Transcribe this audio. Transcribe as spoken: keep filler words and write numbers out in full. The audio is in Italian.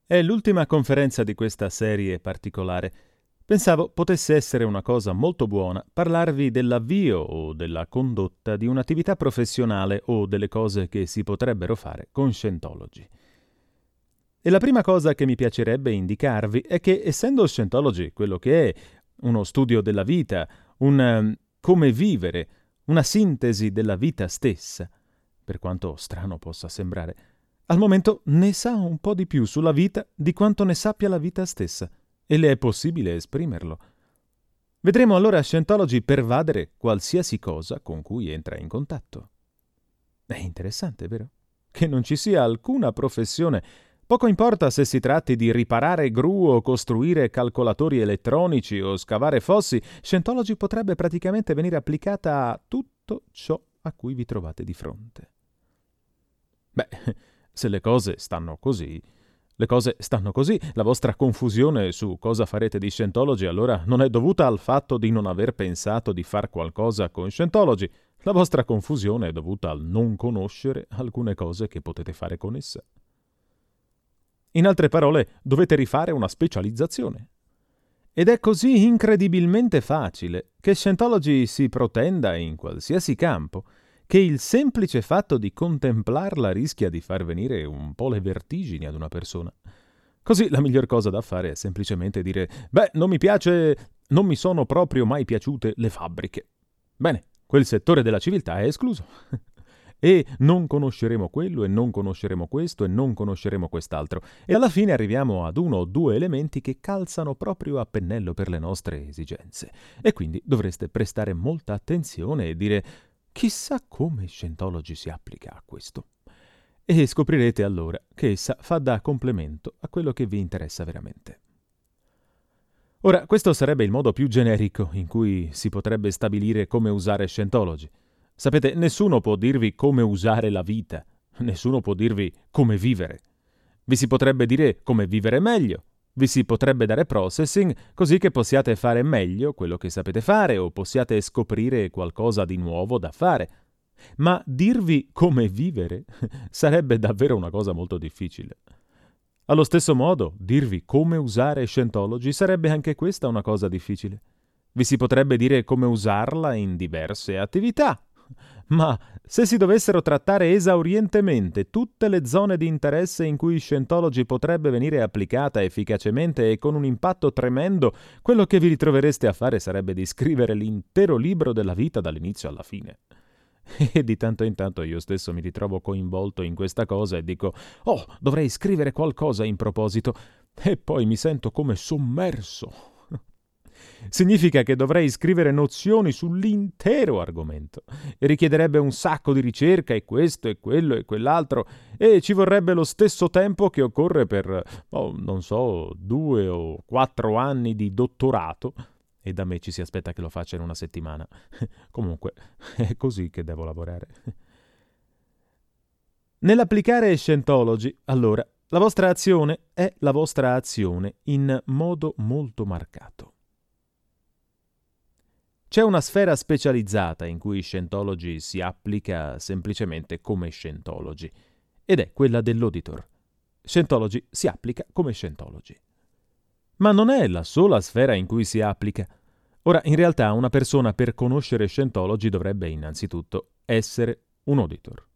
È l'ultima conferenza di questa serie particolare. Pensavo potesse essere una cosa molto buona parlarvi dell'avvio o della condotta di un'attività professionale o delle cose che si potrebbero fare con Scientology. E la prima cosa che mi piacerebbe indicarvi è che, essendo Scientology quello che è, uno studio della vita, un um, come vivere, una sintesi della vita stessa, per quanto strano possa sembrare, al momento ne sa un po' di più sulla vita di quanto ne sappia la vita stessa, e le è possibile esprimerlo. Vedremo allora Scientology pervadere qualsiasi cosa con cui entra in contatto. È interessante, vero? Che non ci sia alcuna professione, poco importa se si tratti di riparare gru o costruire calcolatori elettronici o scavare fossi, Scientology potrebbe praticamente venire applicata a tutto ciò a cui vi trovate di fronte. Beh, se le cose stanno così, le cose stanno così, la vostra confusione su cosa farete di Scientology allora non è dovuta al fatto di non aver pensato di far qualcosa con Scientology, la vostra confusione è dovuta al non conoscere alcune cose che potete fare con essa. In altre parole, dovete rifare una specializzazione. Ed è così incredibilmente facile che Scientology si protenda in qualsiasi campo che il semplice fatto di contemplarla rischia di far venire un po' le vertigini ad una persona. Così la miglior cosa da fare è semplicemente dire «Beh, non mi piace, non mi sono proprio mai piaciute le fabbriche». Bene, quel settore della civiltà è escluso. E non conosceremo quello, e non conosceremo questo, e non conosceremo quest'altro. E alla fine arriviamo ad uno o due elementi che calzano proprio a pennello per le nostre esigenze. E quindi dovreste prestare molta attenzione e dire «Chissà come Scientology si applica a questo». E scoprirete allora che essa fa da complemento a quello che vi interessa veramente. Ora, questo sarebbe il modo più generico in cui si potrebbe stabilire come usare Scientology. Sapete, nessuno può dirvi come usare la vita, nessuno può dirvi come vivere. Vi si potrebbe dire come vivere meglio, vi si potrebbe dare processing così che possiate fare meglio quello che sapete fare o possiate scoprire qualcosa di nuovo da fare. Ma dirvi come vivere sarebbe davvero una cosa molto difficile. Allo stesso modo, dirvi come usare Scientology sarebbe anche questa una cosa difficile. Vi si potrebbe dire come usarla in diverse attività. Ma se si dovessero trattare esaurientemente tutte le zone di interesse in cui Scientology potrebbe venire applicata efficacemente e con un impatto tremendo, quello che vi ritrovereste a fare sarebbe di scrivere l'intero libro della vita dall'inizio alla fine. E di tanto in tanto io stesso mi ritrovo coinvolto in questa cosa e dico «Oh, dovrei scrivere qualcosa in proposito», e poi mi sento come sommerso. Significa che dovrei scrivere nozioni sull'intero argomento e richiederebbe un sacco di ricerca e questo e quello e quell'altro e ci vorrebbe lo stesso tempo che occorre per, oh, non so, due o quattro anni di dottorato e da me ci si aspetta che lo faccia in una settimana. Comunque, è così che devo lavorare. Nell'applicare Scientology, allora, la vostra azione è la vostra azione in modo molto marcato. C'è una sfera specializzata in cui Scientology si applica semplicemente come Scientology, ed è quella dell'auditor. Scientology si applica come Scientology. Ma non è la sola sfera in cui si applica. Ora, in realtà, una persona per conoscere Scientology dovrebbe innanzitutto essere un auditor.